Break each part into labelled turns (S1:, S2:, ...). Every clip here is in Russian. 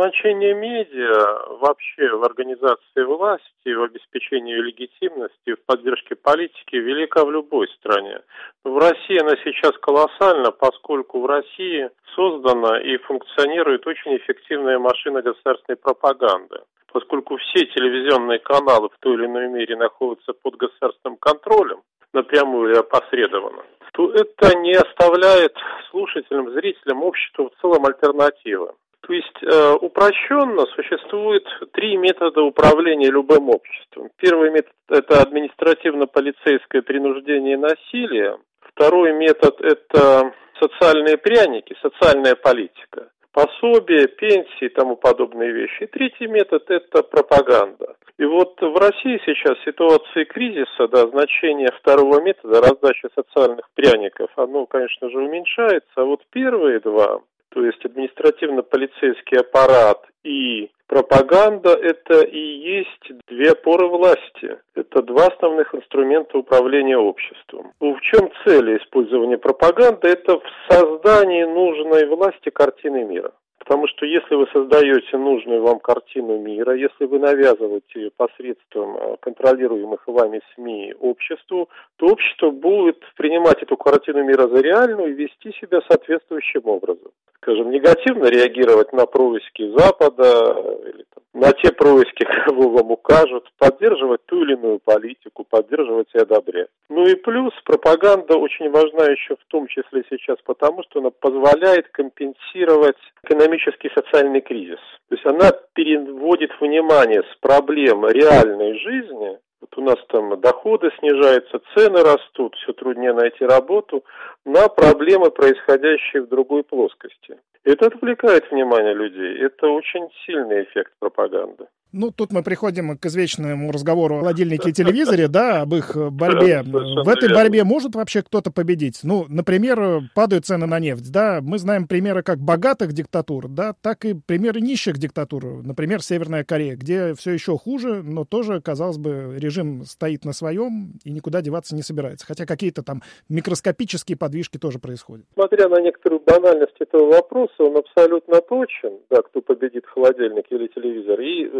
S1: Значение медиа вообще в организации власти, в обеспечении ее легитимности, в поддержке политики велика в любой стране. В России она сейчас колоссальна, поскольку в России создана и функционирует очень эффективная машина государственной пропаганды. Поскольку все телевизионные каналы в той или иной мере находятся под государственным контролем, напрямую или опосредованно, то это не оставляет слушателям, зрителям, обществу в целом альтернативы. То есть упрощенно существует три метода управления любым обществом. Первый метод – это административно-полицейское принуждение и насилие. Второй метод – это социальные пряники, социальная политика, пособия, пенсии и тому подобные вещи. И третий метод – это пропаганда. И вот в России сейчас в ситуации кризиса, значение второго метода, раздачи социальных пряников, оно, конечно же, уменьшается, а вот первые два, то есть административно-полицейский аппарат и пропаганда, это и есть две опоры власти. Это два основных инструмента управления обществом. В чем цель использования пропаганды? Это в создании нужной власти картины мира. Потому что если вы создаете нужную вам картину мира, если вы навязываете ее посредством контролируемых вами СМИ обществу, то общество будет принимать эту картину мира за реальную и вести себя соответствующим образом. Скажем, негативно реагировать на происки Запада или на те происки, кого вам укажут, поддерживать ту или иную политику, поддерживать и одобрять. Ну и плюс пропаганда очень важна еще в том числе сейчас потому, что она позволяет компенсировать экономический и социальный кризис. То есть она переводит внимание с проблем реальной жизни. Вот у нас там доходы снижаются, цены растут, все труднее найти работу, на проблемы, происходящие в другой плоскости. Это отвлекает внимание людей. Это очень сильный эффект пропаганды.
S2: Тут мы приходим к извечному разговору о холодильнике и телевизоре, об их борьбе. В этой борьбе может вообще кто-то победить? Например, падают цены на нефть, Мы знаем примеры как богатых диктатур, так и примеры нищих диктатур. Например, Северная Корея, где все еще хуже, но тоже, казалось бы, режим стоит на своем и никуда деваться не собирается. Хотя какие-то там микроскопические подвижки тоже происходят.
S1: Смотря на некоторую банальность этого вопроса, он абсолютно точен, кто победит холодильник или телевизор, и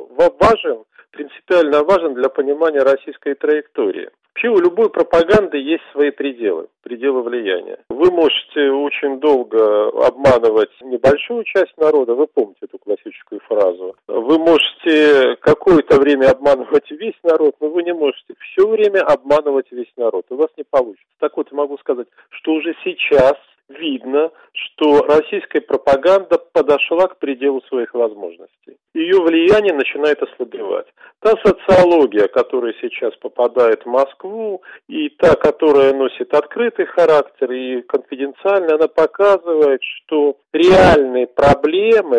S1: принципиально важен для понимания российской траектории. Вообще у любой пропаганды есть свои пределы влияния. Вы можете очень долго обманывать небольшую часть народа, вы помните эту классическую фразу. Вы можете какое-то время обманывать весь народ, но вы не можете все время обманывать весь народ. У вас не получится. Так вот, могу сказать, что уже сейчас видно, что российская пропаганда подошла к пределу своих возможностей. Ее влияние начинает ослабевать. Та социология, которая сейчас попадает в Москву, и та, которая носит открытый характер и конфиденциальный, она показывает, что реальные проблемы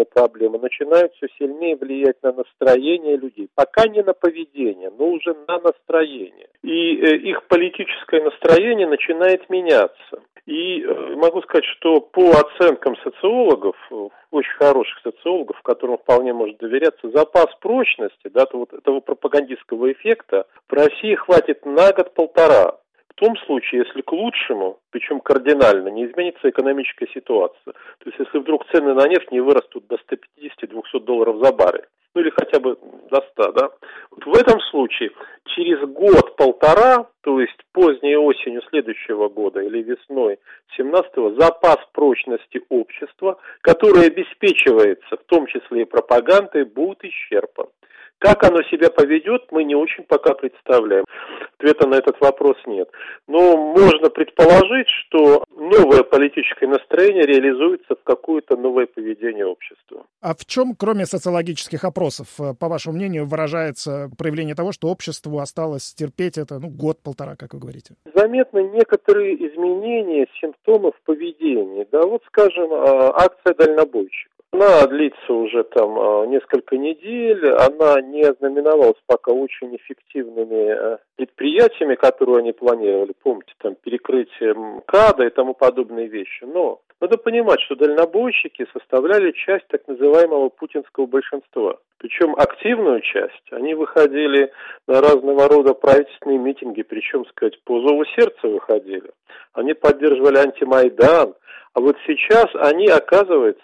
S1: начинают все сильнее влиять на настроение людей. Пока не на поведение, но уже на настроение. И их политическое настроение начинает меняться. И могу сказать, что по оценкам социологов, очень хороших социологов, которым вполне можно доверяться, запас прочности, этого пропагандистского эффекта в России хватит на год-полтора. В том случае, если к лучшему, причем кардинально, не изменится экономическая ситуация. То есть, если вдруг цены на нефть не вырастут до $150-200 за баррель, или хотя бы до 100, Вот в этом случае через год-полтора, то есть поздней осенью следующего года или весной 17-го, запас прочности общества, который обеспечивается в том числе и пропагандой, будет исчерпан. Как оно себя поведет, мы не очень пока представляем. Ответа на этот вопрос нет. Но можно предположить, что новое политическое настроение реализуется в какое-то новое поведение общества.
S2: А в чем, кроме социологических опросов, по вашему мнению, выражается проявление того, что обществу осталось терпеть это, год-полтора, как вы говорите?
S1: Заметны некоторые изменения симптомов поведения. Скажем, акция дальнобойщиков. Она длится уже несколько недель, она не ознаменовалась пока очень эффективными предприятиями, которые они планировали, помните, перекрытие МКАДа и тому подобные вещи. Но надо понимать, что дальнобойщики составляли часть так называемого путинского большинства. Причем активную часть. Они выходили на разного рода правительственные митинги, причем, по зову сердца выходили. Они поддерживали антимайдан. А вот сейчас они, оказывается,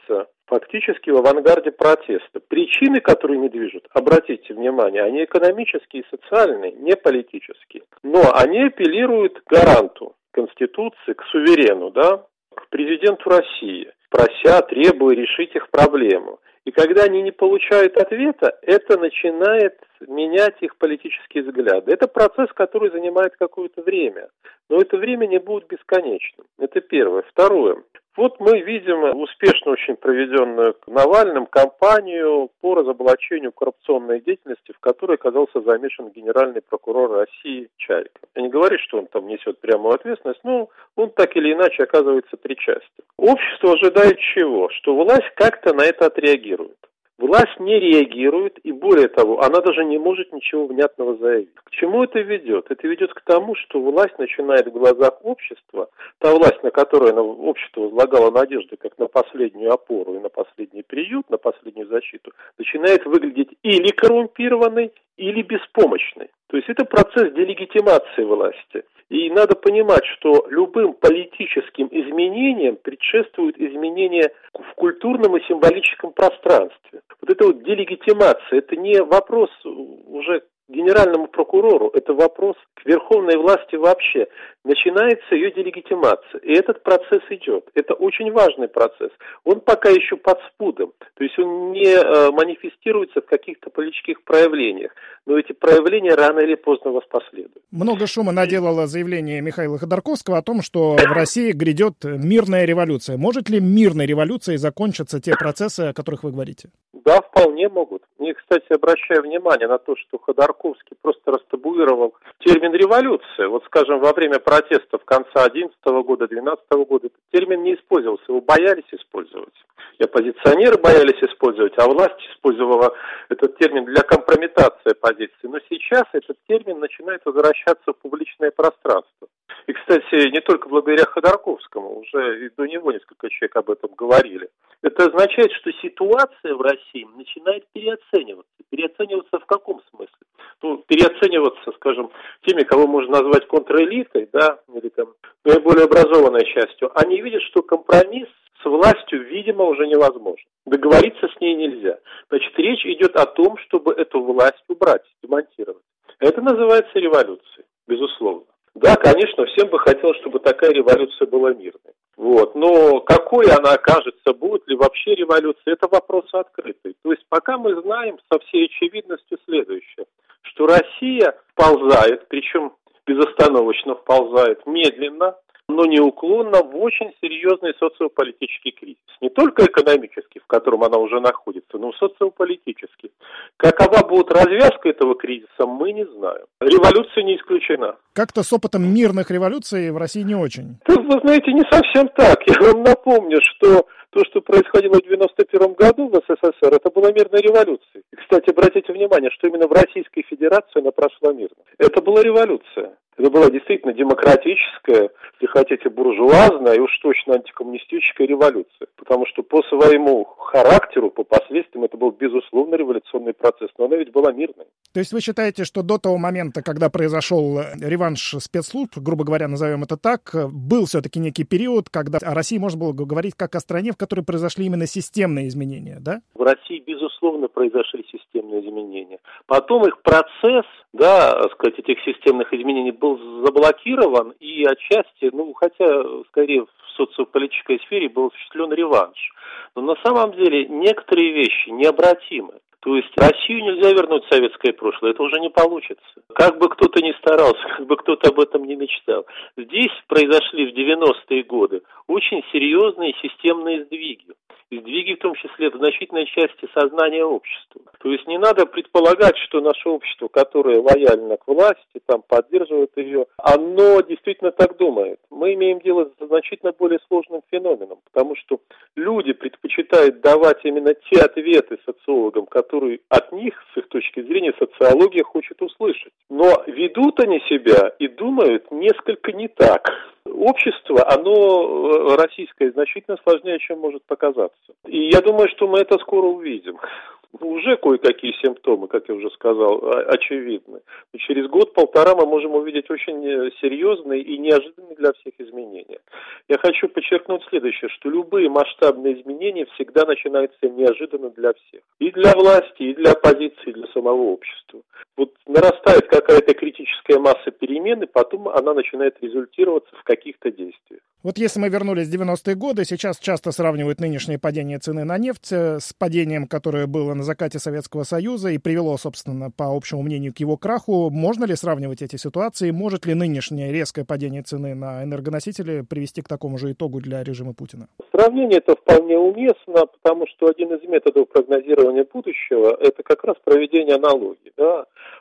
S1: фактически в авангарде протеста. Причины, которые не движут, обратите внимание, они экономические и социальные, не политические. Но они апеллируют к гаранту Конституции, к суверену, да, к президенту России, прося, требуя решить их проблему. И когда они не получают ответа, это начинает менять их политические взгляды. Это процесс, который занимает какое-то время. Но это время не будет бесконечным. Это первое. Второе. Вот мы видим успешно очень проведенную Навальным кампанию по разоблачению коррупционной деятельности, в которой оказался замешан генеральный прокурор России Чайка. Я не говорю, что он там несет прямую ответственность, но он так или иначе оказывается причастен. Общество ожидает чего? Что власть как-то на это отреагирует. Власть не реагирует, и более того, она даже не может ничего внятного заявить. К чему это ведет? Это ведет к тому, что власть начинает в глазах общества, та власть, на которую общество возлагало надежды как на последнюю опору и на последний приют, на последнюю защиту, начинает выглядеть или коррумпированной, или беспомощной. То есть это процесс делегитимации власти. И надо понимать, что любым политическим изменениям предшествуют изменения в культурном и символическом пространстве. Вот эта вот делегитимация, это не вопрос уже к генеральному прокурору, это вопрос к верховной власти вообще. Начинается ее делегитимация, и этот процесс идет. Это очень важный процесс. Он пока еще под спудом, то есть он не манифестируется в каких-то политических проявлениях, но эти проявления рано или поздно воспоследуют.
S2: Много шума наделало заявление Михаила Ходорковского о том, что в России грядет мирная революция. Может ли мирной революцией закончиться те процессы, о которых вы говорите?
S1: Да, вполне могут. И, кстати, обращаю внимание на то, что Ходорковский просто растабуировал термин «революция». Вот, скажем, во время протестов конца 2011 года, 2012 года этот термин не использовался, его боялись использовать. И оппозиционеры боялись использовать, а власть использовала этот термин для компрометации оппозиции. Но сейчас этот термин начинает возвращаться в публичное пространство. И, кстати, не только благодаря Ходорковскому, уже и до него несколько человек об этом говорили. Это означает, что ситуация в России начинает переоцениваться. Переоцениваться в каком смысле? Ну, переоцениваться, скажем, теми, кого можно назвать контрэлитой, да, или там наиболее образованной частью. Они видят, что компромисс с властью, видимо, уже невозможен. Договориться с ней нельзя. Значит, речь идет о том, чтобы эту власть убрать, демонтировать. Это называется революцией, безусловно. Да, конечно, всем бы хотелось, чтобы такая революция была мирной. Вот. Но какой она окажется, будет ли вообще революция, это вопрос открытый. То есть пока мы знаем со всей очевидностью следующее, что Россия вползает, причем безостановочно вползает, медленно, но неуклонно в очень серьезный социополитический кризис. Не только экономический, в котором она уже находится, но и социополитический. Какова будет развязка этого кризиса, мы не знаем. Революция не исключена.
S2: Как-то с опытом мирных революций в России не очень.
S1: Вы знаете, не совсем так. Я вам напомню, что то, что происходило в 1991 году в СССР, это была мирная революция. И, кстати, обратите внимание, что именно в Российской Федерации она прошла мирно. Это была революция. Это была действительно демократическая, если хотите, буржуазная и уж точно антикоммунистическая революция. Потому что по своему характеру, по последствиям, это был, безусловно, революционный процесс. Но она ведь была мирной.
S2: То есть вы считаете, что до того момента, когда произошел реванш спецслужб, грубо говоря, назовем это так, был все-таки некий период, когда о России можно было говорить как о стране, в которой произошли именно системные изменения, да?
S1: В России, безусловно, произошли системные изменения. Потом их процесс, да, так сказать, этих системных изменений был заблокирован, и отчасти, хотя, скорее, в социополитической сфере был осуществлен реванш. Но на самом деле некоторые вещи необратимы. То есть Россию нельзя вернуть в советское прошлое, это уже не получится. Как бы кто-то ни старался, как бы кто-то об этом не мечтал. Здесь произошли в 90-е годы очень серьезные системные сдвиги. Сдвиги, в том числе, в значительной части сознания общества. То есть не надо предполагать, что наше общество, которое лояльно к власти, там поддерживает ее, оно действительно так думает. Мы имеем дело с значительно более сложным феноменом, потому что люди предпочитают давать именно те ответы социологам, которые от них, с их точки зрения, социология хочет услышать. Но ведут они себя и думают несколько не так. Общество, оно российское, значительно сложнее, чем может показаться. И я думаю, что мы это скоро увидим. уже кое-какие симптомы, как я уже сказал, очевидны. И через год-полтора мы можем увидеть очень серьезные и неожиданные для всех изменения. Я хочу подчеркнуть следующее, что любые масштабные изменения всегда начинаются неожиданно для всех. И для власти, и для оппозиции, и для самого общества. Вот нарастает какая-то критическая масса перемен, и потом она начинает результироваться в каких-то действиях.
S2: Вот если мы вернулись в 90-е годы, сейчас часто сравнивают нынешнее падение цены на нефть с падением, которое было на закате Советского Союза и привело, собственно, по общему мнению, к его краху. Можно ли сравнивать эти ситуации? Может ли нынешнее резкое падение цены на энергоносители привести к такому же итогу для режима Путина?
S1: Сравнение это вполне уместно, потому что один из методов прогнозирования будущего – это как раз проведение аналогий. Да?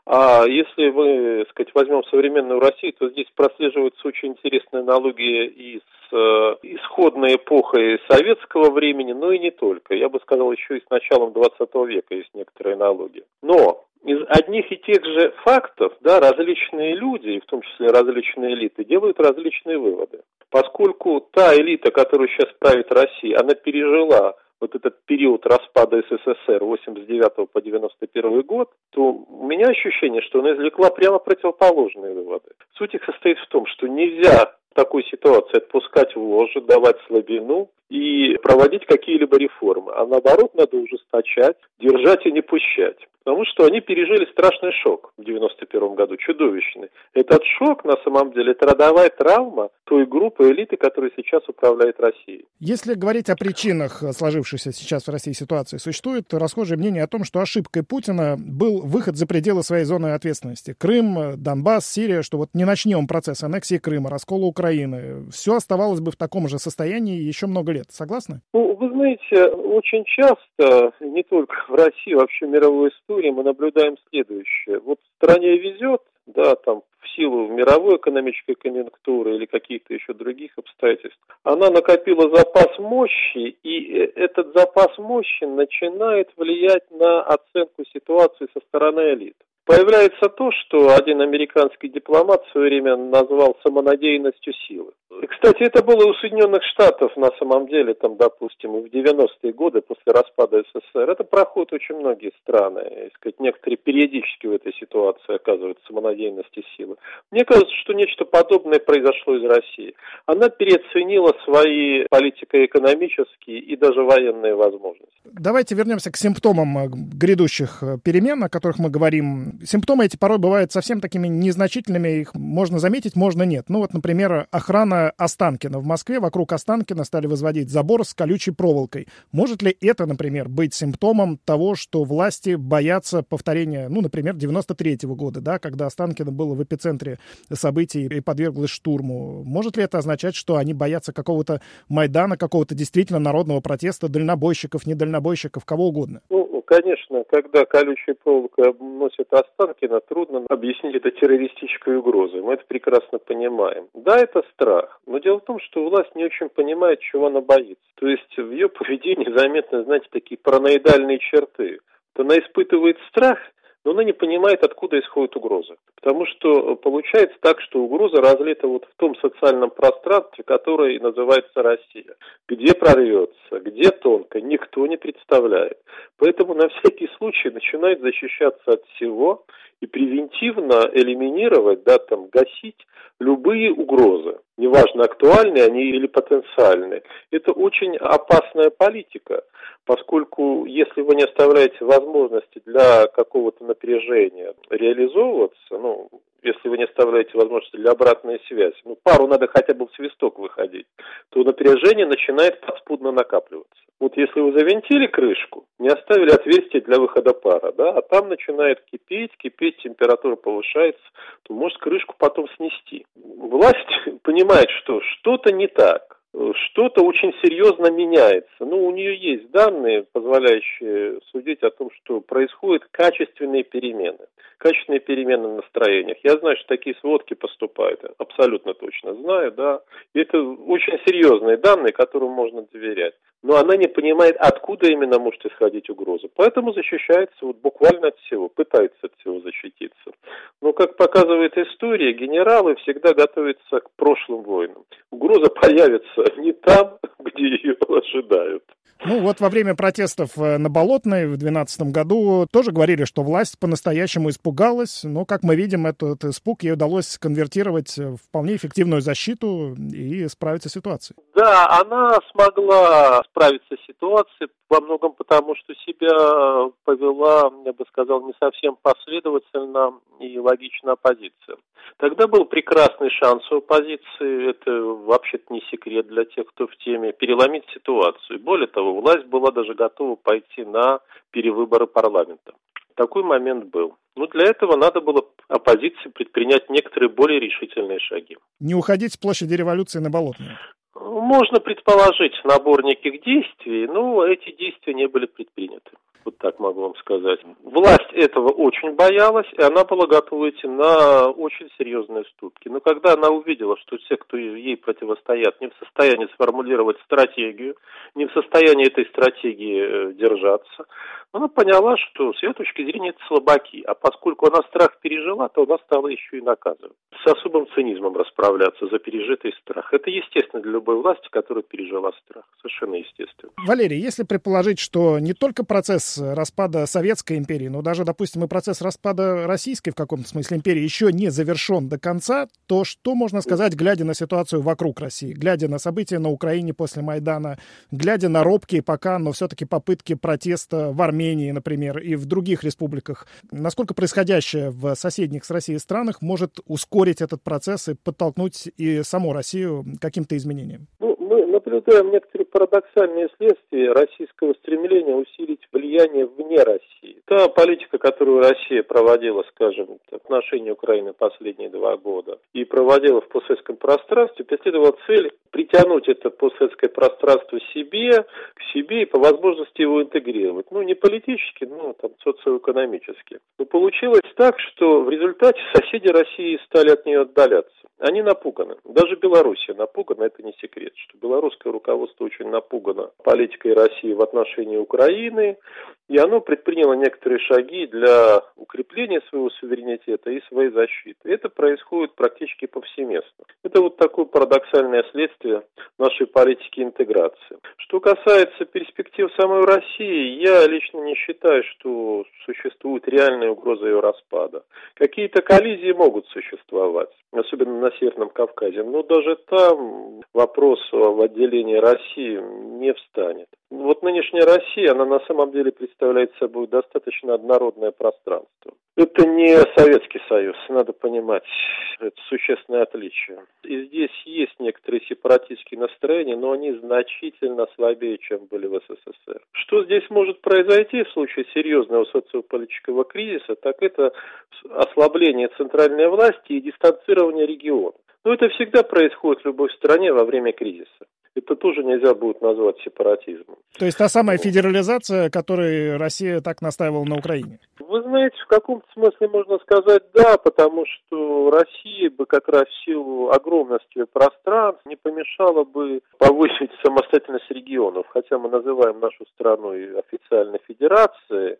S1: А если мы, возьмем современную Россию, то здесь прослеживаются очень интересные аналогии и с исходной эпохой советского времени, но и не только. Я бы сказал, еще и с началом 20 века есть некоторые аналогии. Но из одних и тех же фактов, да, различные люди, и в том числе различные элиты, делают различные выводы. Поскольку та элита, которая сейчас правит Россией, она пережила вот этот период распада СССР 89 по 91 год, то у меня ощущение, что она извлекла прямо противоположные выводы. Суть их состоит в том, что нельзя в такой ситуации отпускать вожжи, давать слабину и проводить какие-либо реформы. А наоборот, надо ужесточать, держать и не пущать. Потому что они пережили страшный шок в 91 году, чудовищный. Этот шок, на самом деле, это родовая травма той группы элиты, которая сейчас управляет Россией.
S2: Если говорить о причинах сложившейся сейчас в России ситуации, существует расхожее мнение о том, что ошибкой Путина был выход за пределы своей зоны ответственности. Крым, Донбасс, Сирия, что вот не начнем процесс аннексии Крыма, раскола Украины, все оставалось бы в таком же состоянии еще много лет. Согласны?
S1: Ну, вы знаете, очень часто, не только в России, вообще в мировой истории, мы наблюдаем следующее. Вот стране везет, да, там, в силу мировой экономической конъюнктуры или каких-то еще других обстоятельств, она накопила запас мощи, и этот запас мощи начинает влиять на оценку ситуации со стороны элит. Появляется то, что один американский дипломат в свое время назвал самонадеянностью силы. И, кстати, это было у Соединенных Штатов на самом деле, там, допустим, в 90-е годы после распада СССР. Это проходит очень многие страны. Некоторые периодически в этой ситуации оказываются самонадеянности силы. Мне кажется, что нечто подобное произошло из России. Она переоценила свои политико-экономические и даже военные возможности.
S2: Давайте вернемся к симптомам грядущих перемен, о которых мы говорим. Симптомы эти порой бывают совсем такими незначительными, их можно заметить, можно нет. Ну вот, например, охрана Останкина. В Москве вокруг Останкина стали возводить забор с колючей проволокой. Может ли это, например, быть симптомом того, что власти боятся повторения, ну, например, 93-го года, да, когда Останкино было в эпицентре событий и подверглось штурму? Может ли это означать, что они боятся какого-то Майдана, какого-то действительно народного протеста, дальнобойщиков, недальнобойщиков, кого угодно?
S1: Ну, конечно, когда колючая проволока носит Останкино, трудно объяснить это террористической угрозой. Мы это прекрасно понимаем. Да, это страх. Но дело в том, что власть не очень понимает, чего она боится. То есть в ее поведении заметны, знаете, такие параноидальные черты. Она испытывает страх, но она не понимает, откуда исходит угроза. Потому что получается так, что угроза разлита вот в том социальном пространстве, которое называется Россия. Где прорвется, где тонко, никто не представляет. Поэтому на всякий случай начинает защищаться от всего и превентивно элиминировать, да, там, гасить любые угрозы. Неважно, актуальные они или потенциальные. Это очень опасная политика, поскольку если вы не оставляете возможности для какого-то напряжения реализовываться, ну, если вы не оставляете возможности для обратной связи, ну, пару надо хотя бы в свисток выходить, то напряжение начинает подспудно накапливаться. Вот если вы завинтили крышку, не оставили отверстия для выхода пара, да, а там начинает кипеть, температура повышается, то может крышку потом снести. Власть понимает, что что-то не так, что-то очень серьезно меняется. Ну, у нее есть данные, позволяющие судить о том, что происходят качественные перемены в настроениях. Я знаю, что такие сводки поступают, абсолютно точно знаю, да. И это очень серьезные данные, которым можно доверять. Но она не понимает, откуда именно может исходить угроза. Поэтому защищается вот буквально от всего, пытается от всего защититься. Но, как показывает история, генералы всегда готовятся к прошлым войнам. Угроза появится не там, где ее ожидают.
S2: Ну вот во время протестов на Болотной в 2012 году тоже говорили, что власть по-настоящему испугалась, но, как мы видим, этот испуг ей удалось конвертировать в вполне эффективную защиту и справиться с ситуацией.
S1: Да, она смогла справиться с ситуацией во многом потому, что себя повела, я бы сказал, не совсем последовательно и логично оппозиция. Тогда был прекрасный шанс у оппозиции, это вообще-то не секрет для тех, кто в теме, переломить ситуацию. Более того, власть была даже готова пойти на перевыборы парламента. Такой момент был. Но для этого надо было оппозиции предпринять некоторые более решительные шаги.
S2: Не уходить с площади революции на Болотную.
S1: Можно предположить набор неких действий, но эти действия не были предприняты. Вот так могу вам сказать. Власть этого очень боялась, и она была готова идти на очень серьезные уступки. Но когда она увидела, что те, кто ей противостоят, не в состоянии сформулировать стратегию, не в состоянии этой стратегии держаться, она поняла, что с ее точки зрения это слабаки. А поскольку она страх пережила, то она стала еще и наказывать. С особым цинизмом расправляться за пережитый страх. Это естественно для любой власти, которая пережила страх. Совершенно естественно.
S2: Валерий, если предположить, что не только процесс распада Советской империи, но даже, допустим, и процесс распада Российской в каком-то смысле империи еще не завершен до конца, то что можно сказать, глядя на ситуацию вокруг России, глядя на события на Украине после Майдана, глядя на робкие пока, но все-таки попытки протеста в Армении, например, и в других республиках, насколько происходящее в соседних с Россией странах может ускорить этот процесс и подтолкнуть и саму Россию к каким-то изменениям?
S1: Мы наблюдаем некоторые парадоксальные следствия российского стремления усилить влияние вне России. Та политика, которую Россия проводила, скажем, в отношении Украины последние 2 года и проводила в постсоветском пространстве, преследовала цель притянуть это постсоветское пространство к себе и по возможности его интегрировать. Ну, не политически, но там социоэкономически. Но получилось так, что в результате соседи России стали от нее отдаляться. Они напуганы. Даже Белоруссия напугана, это не секрет, что белорусское руководство очень напугано политикой России в отношении Украины, и оно предприняло некоторые шаги для укрепления своего суверенитета и своей защиты. Это происходит практически повсеместно. Это вот такое парадоксальное следствие нашей политики интеграции. Что касается перспектив самой России, я лично не считаю, что существует реальная угроза ее распада. Какие-то коллизии могут существовать, особенно на Северном Кавказе, но даже там вопрос об отделении России не встанет. Вот нынешняя Россия, она на самом деле представляет собой достаточно однородное пространство. Это не Советский Союз, надо понимать, это существенное отличие. И здесь есть некоторые сепаратистские настроения, но они значительно слабее, чем были в СССР. Что здесь может произойти в случае серьезного социополитического кризиса, так это ослабление центральной власти и дистанцирование регионов. Но это всегда происходит в любой стране во время кризиса. Это тоже нельзя будет назвать сепаратизмом.
S2: То есть та самая федерализация, которой Россия так настаивала на Украине?
S1: Вы знаете, в каком-то смысле можно сказать да, потому что Россия бы как раз в силу огромности пространств не помешала бы повысить самостоятельность регионов, хотя мы называем нашу страну официально федерацией,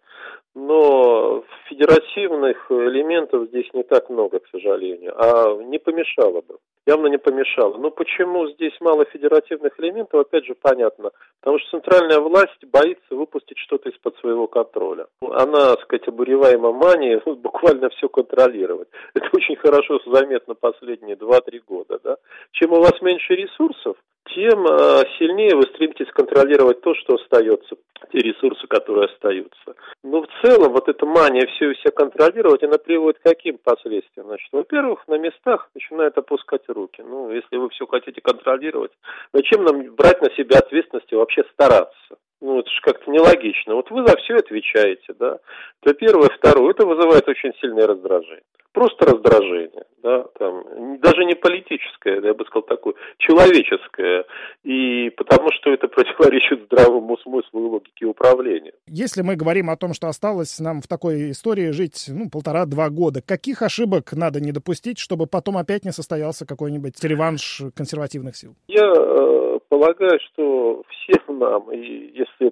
S1: но федеративных элементов здесь не так много, к сожалению, а не помешало бы. Явно не помешало. Но почему здесь мало федеративных элементов, опять же, понятно. Потому что центральная власть боится выпустить что-то из-под своего контроля. Она, так сказать, обуреваема манией буквально все контролировать. Это очень хорошо заметно последние 2-3 года. Да? Чем у вас меньше ресурсов, тем сильнее вы стремитесь контролировать то, что остается, те ресурсы, которые остаются. Но в целом вот эта мания все и вся контролировать, она приводит к каким последствиям? Значит, во-первых, на местах начинают опускать руки. Ну, если вы все хотите контролировать, зачем нам брать на себя ответственность и вообще стараться? Ну, это же как-то нелогично. Вот вы за все отвечаете, да. Это первое. Второе, это вызывает очень сильное раздражение. Просто раздражение, да, там, даже не политическое, я бы сказал, такое, человеческое, и потому что это противоречит здравому смыслу и логике управления.
S2: Если мы говорим о том, что осталось нам в такой истории жить, 1,5-2 года, каких ошибок надо не допустить, чтобы потом опять не состоялся какой-нибудь реванш консервативных сил?
S1: Я полагаю, что всем нам, и если это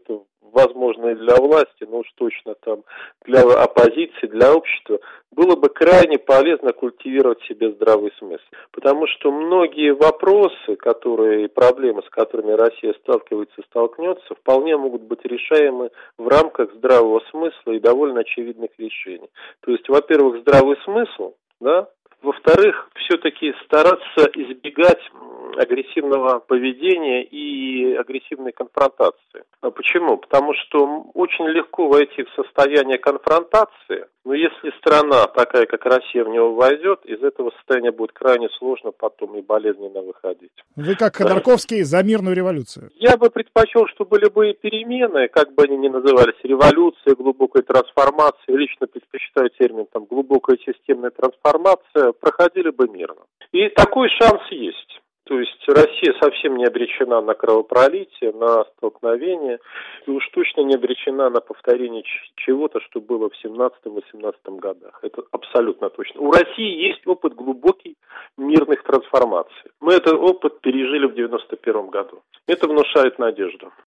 S1: возможно, и для власти, но уж точно там для оппозиции, для общества, было бы крайне полезно культивировать в себе здравый смысл. Потому что многие вопросы, которые и проблемы, с которыми Россия сталкивается и столкнется, вполне могут быть решаемы в рамках здравого смысла и довольно очевидных решений. То есть, во-первых, здравый смысл, да, во-вторых, все-таки стараться избегать агрессивного поведения и агрессивной конфронтации. А почему? Потому что очень легко войти в состояние конфронтации, но если страна, такая как Россия, в него войдет, из этого состояния будет крайне сложно потом и болезненно выходить.
S2: Вы как Ходорковский за мирную революцию?
S1: Я бы предпочел, чтобы любые перемены, как бы они ни назывались, революция, глубокая трансформация, лично предпочитаю термин там глубокая системная трансформация, проходили бы мирно. И такой шанс есть. То есть Россия совсем не обречена на кровопролитие, на столкновение, и уж точно не обречена на повторение чего-то, что было в 17-18 годах. Это абсолютно точно. У России есть опыт глубокий мирных трансформаций. Мы этот опыт пережили в 91 году. Это внушает надежду.